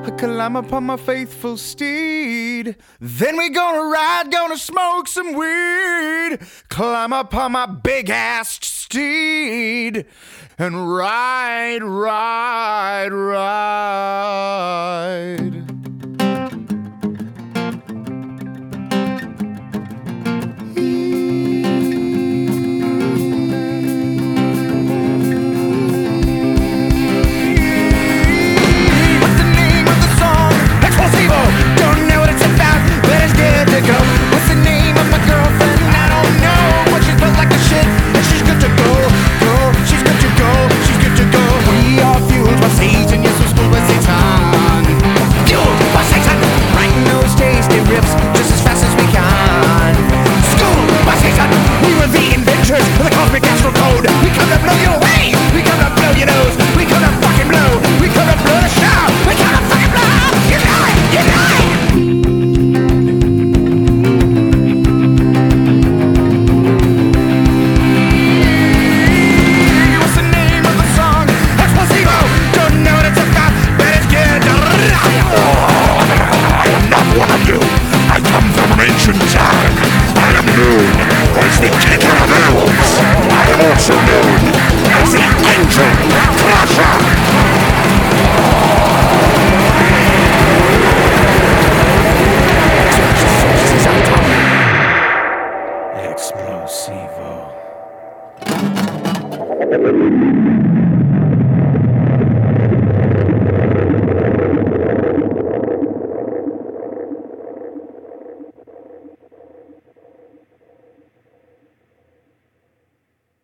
I climb upon my faithful steed. Then we gonna ride, gonna smoke some weed. Climb upon my big-assed steed and ride, ride, ride. Also known as the Engine Crusher! Explosivo.